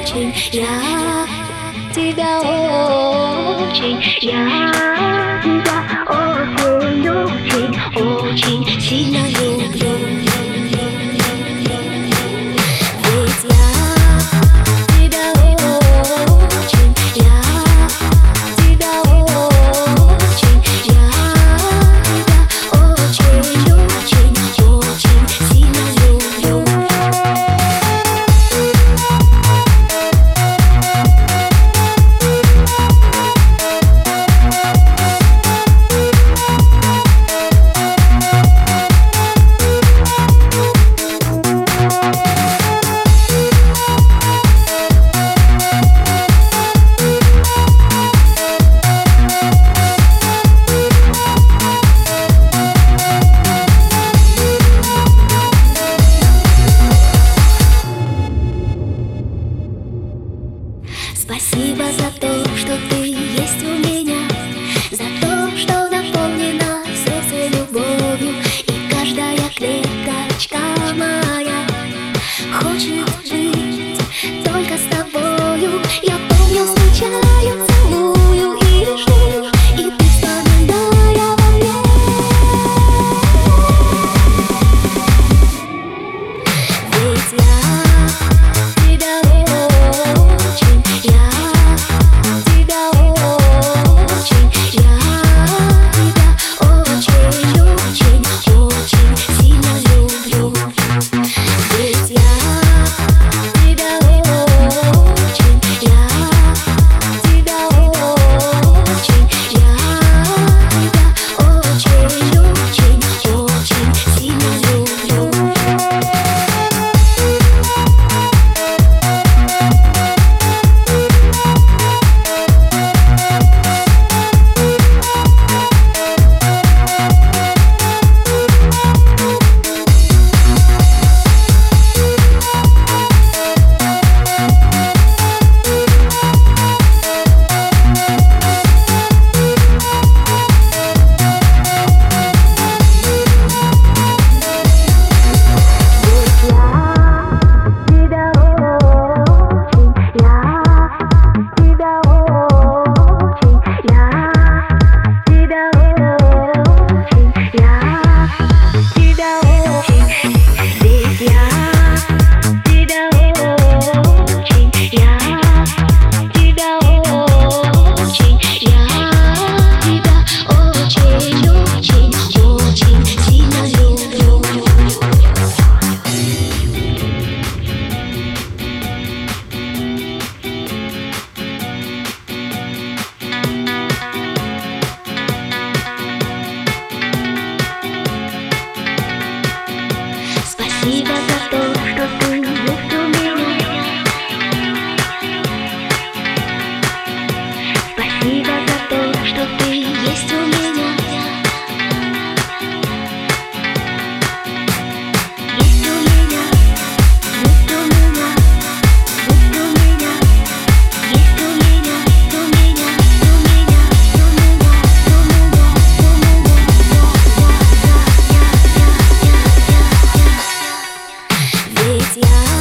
очень, я тебя очень, я тебя очень, очень, очень сильно люблю. Ведь я тебя очень, я тебя очень, я тебя очень, очень, очень сильно люблю. Спасибо за то, что ты есть у меня, за то, что наполнена сердце любовью, и каждая клеточка моя хочет жить только с тобою. Я помню, встречаю, целую и жду, и ты вспоминая во мне. Ведь я тебя очень, я тебя очень, я тебя очень, очень, очень сильно люблю. Ведь я тебя очень, я тебя очень, я тебя очень, очень, очень сильно люблю. Спасибо за то, что ты есть у меня. Спасибо за то, что ты есть у меня. Есть у меня, есть у меня, есть у меня, есть у меня, у меня, у меня, у меня, у меня, у меня. Ведь я